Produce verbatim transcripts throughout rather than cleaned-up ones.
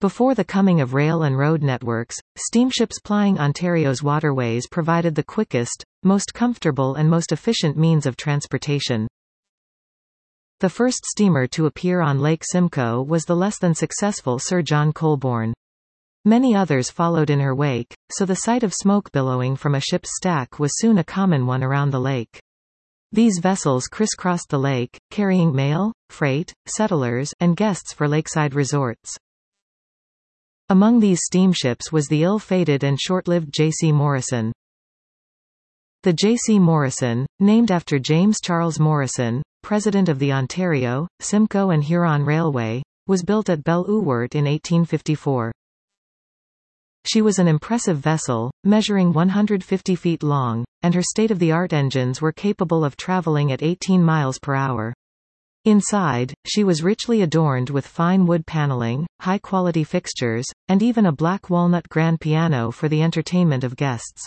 Before the coming of rail and road networks, steamships plying Ontario's waterways provided the quickest, most comfortable and most efficient means of transportation. The first steamer to appear on Lake Simcoe was the less than successful Sir John Colborne. Many others followed in her wake, so the sight of smoke billowing from a ship's stack was soon a common one around the lake. These vessels crisscrossed the lake, carrying mail, freight, settlers, and guests for lakeside resorts. Among these steamships was the ill-fated and short-lived J C Morrison. The J C Morrison, named after James Charles Morrison, president of the Ontario, Simcoe and Huron Railway, was built at Belle Ooert in eighteen fifty-four. She was an impressive vessel, measuring one hundred fifty feet long, and her state-of-the-art engines were capable of traveling at eighteen miles per hour. Inside, she was richly adorned with fine wood paneling, high-quality fixtures, and even a black walnut grand piano for the entertainment of guests.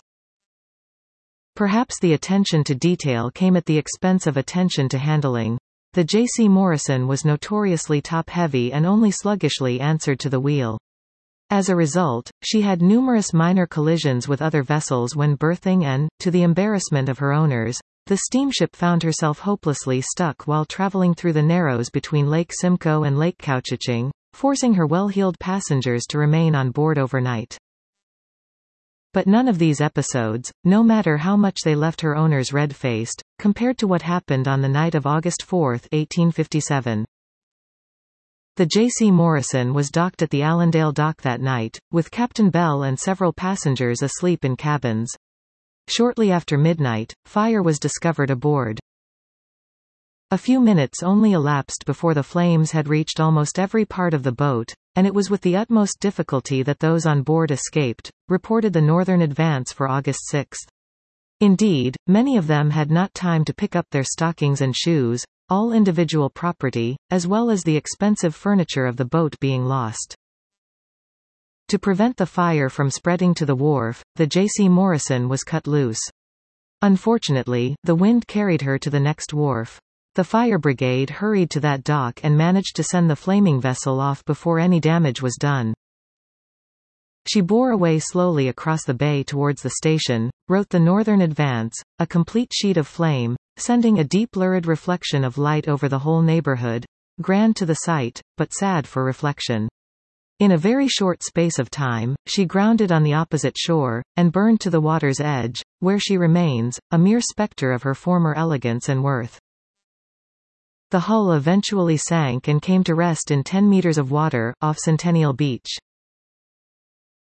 Perhaps the attention to detail came at the expense of attention to handling. The J C Morrison was notoriously top-heavy and only sluggishly answered to the wheel. As a result, she had numerous minor collisions with other vessels when berthing and, to the embarrassment of her owners, the steamship found herself hopelessly stuck while traveling through the narrows between Lake Simcoe and Lake Couchiching, forcing her well-heeled passengers to remain on board overnight. But none of these episodes, no matter how much they left her owners red-faced, compared to what happened on the night of August fourth, eighteen fifty-seven. The J C Morrison was docked at the Allendale dock that night, with Captain Bell and several passengers asleep in cabins. Shortly after midnight, fire was discovered aboard. A few minutes only elapsed before the flames had reached almost every part of the boat, and it was with the utmost difficulty that those on board escaped, reported the Northern Advance for August sixth. Indeed, many of them had not time to pick up their stockings and shoes, all individual property, as well as the expensive furniture of the boat being lost. To prevent the fire from spreading to the wharf, the J C Morrison was cut loose. Unfortunately, the wind carried her to the next wharf. The fire brigade hurried to that dock and managed to send the flaming vessel off before any damage was done. She bore away slowly across the bay towards the station, wrote the Northern Advance, a complete sheet of flame, sending a deep lurid reflection of light over the whole neighborhood, grand to the sight, but sad for reflection. In a very short space of time, she grounded on the opposite shore, and burned to the water's edge, where she remains, a mere spectre of her former elegance and worth. The hull eventually sank and came to rest in ten meters of water, off Centennial Beach.